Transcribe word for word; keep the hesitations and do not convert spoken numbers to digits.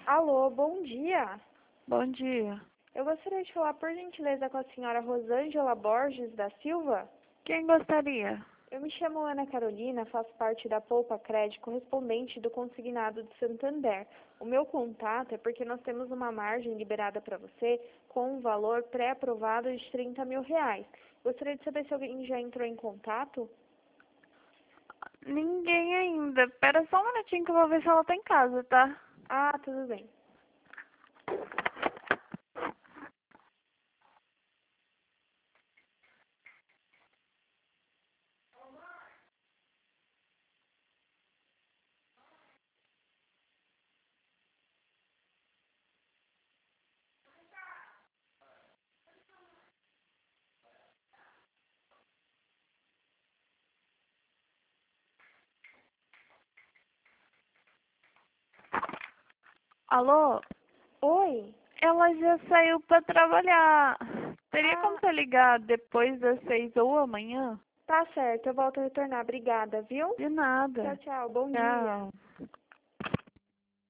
Alô, bom dia. Bom dia. Eu gostaria de falar, por gentileza, com a senhora Rosângela Borges da Silva. Quem gostaria? Eu me chamo Ana Carolina, faço parte da Poupa Crédito, correspondente do consignado de Santander. O meu contato é porque nós temos uma margem liberada para você com um valor pré-aprovado de trinta mil reais. Gostaria de saber se alguém já entrou em contato. Ninguém ainda. Pera só um minutinho que eu vou ver se ela tá em casa, tá? Ah, tudo bem. Alô? Oi. Ela já saiu pra trabalhar. Teria como Ah, você ligar depois das seis ou amanhã? tá certo, eu volto a retornar. Obrigada, viu? De Tchau, nada. tchau. Bom dia. Tchau.